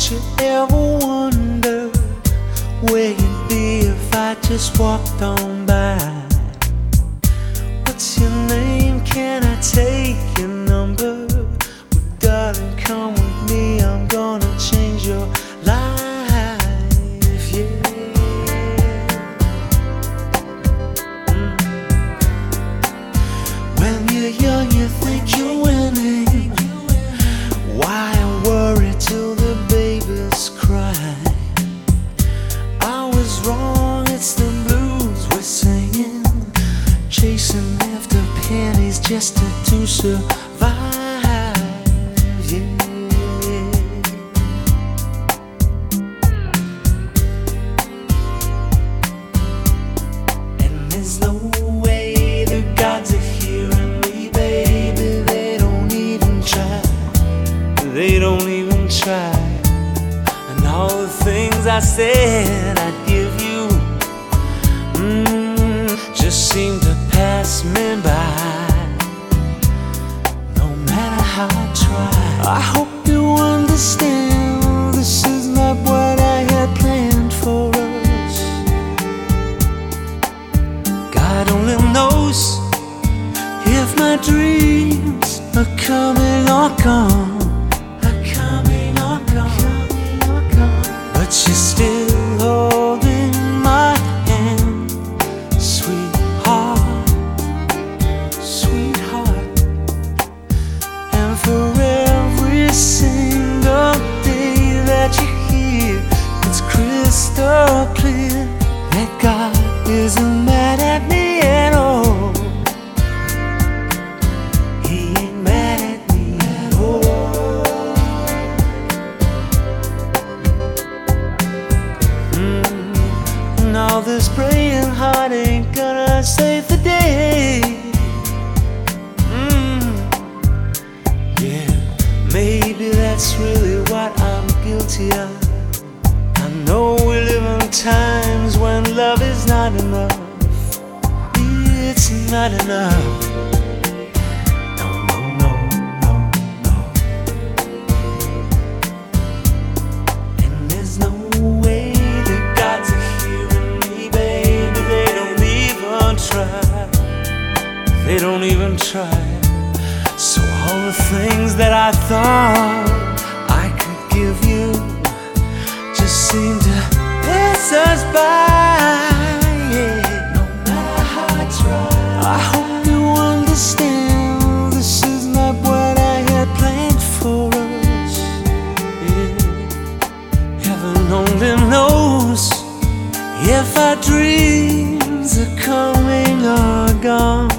Don't you ever wonder where you'd be if I just walked on by? What's your name? Can I take your number? Well, darling, come with me, I'm gonna change your life, yeah. When you're young, you think you're winning. Why worry till the babies cry? I was wrong, it's the blues we're singing, chasing after pennies just to survive, yeah. And there's no way the gods are hearing me, baby. They don't even try. They don't even try. And all the things I said I'd give you just seem to pass me by, no matter how I try. I hope you understand this is not what I had planned for us. God only knows if my dreams are coming or gone. But you're still holding my hand, sweetheart, sweetheart. And for every single day that you're here, it's crystal clear that God isn't mad at me at all. He ain't mad at me at all. All this praying heart ain't gonna save the day. Yeah, maybe that's really what I'm guilty of. I know we live in times when love is not enough. It's not enough. And there's no way the gods are they don't even try. So all the things that I thought I could give you just seem to pass us by, yeah. No matter how I try. I hope you understand this is not what I had planned for us, yeah. Heaven only knows if our dreams are coming or gone.